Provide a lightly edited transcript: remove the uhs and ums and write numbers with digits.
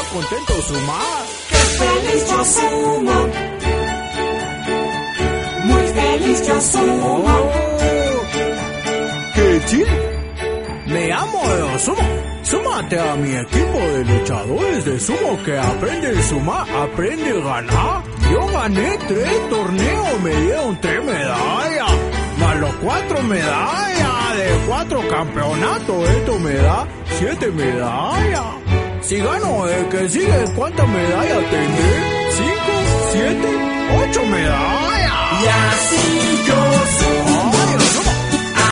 contento sumar. ¡Qué feliz yo sumo! Muy feliz yo sumo. ¡Qué chill! Me amo de sumo. Súmate a mi equipo de luchadores de sumo que aprende a sumar, aprende a ganar. Yo gané 3 torneos, me dieron 3 medallas, más los 4 medallas de 4 campeonatos. Esto me da 7 medallas. Si gano el que sigue, ¿cuántas medallas tendré? 5, 7, 8 medallas. Y así yo sumo.